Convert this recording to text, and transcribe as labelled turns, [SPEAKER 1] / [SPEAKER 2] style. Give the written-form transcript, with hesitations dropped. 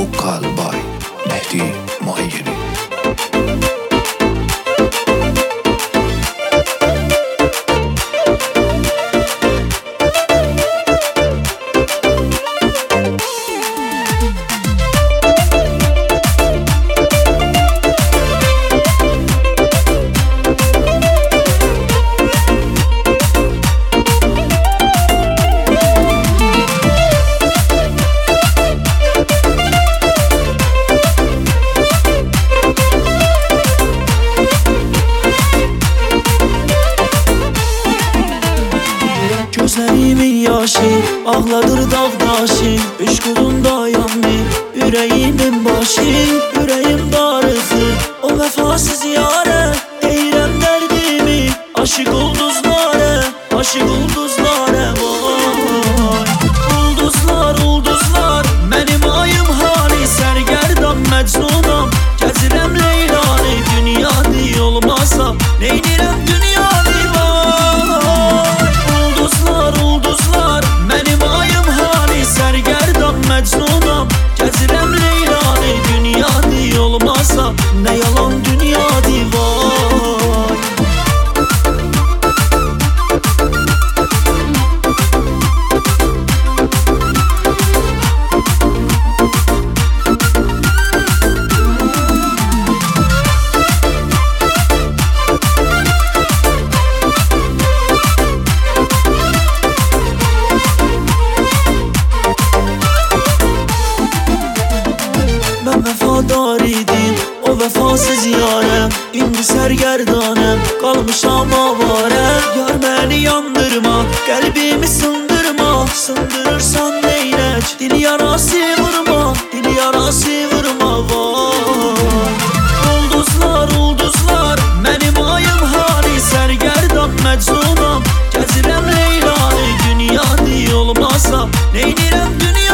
[SPEAKER 1] Vocal by Mehdi Mahiyeri.
[SPEAKER 2] Gözlərimin yaşı ağladır dağdaşı, eşqulunda yandı ürəyimin başı. Ürəyim darıxır o vəfasız yarə, deyirəm dərdimi aşıq ulduzlara, aşıq ulduzlara. Vay ulduzlar, ulduzlar, mənim ayım hani sərgərdan məcnunam. Gəzirəm Leylanı, dünyadı olmasa neynirəm dünyadı. Ulduzlar, ulduzlar, mənim ayım hani sərgərdan məcnunam. Gəzirəm Leylanı, dünyadı olmasa nə yalan dünyadı. Vay mən vəfadar idim o vəfasız yarəm, indi sərgərdanəm qalmışam avarə. Yar məni yandırma, qəlbimi sındırma, sındırırsan neynək, dil yarası vurma, dil yarası vurma. Vay ulduzlar, ulduzlar, mənim ayım hani sərgərdan məcnunam. Gəzirəm Leylanı, dünyadı olmasa neynirəm dünya.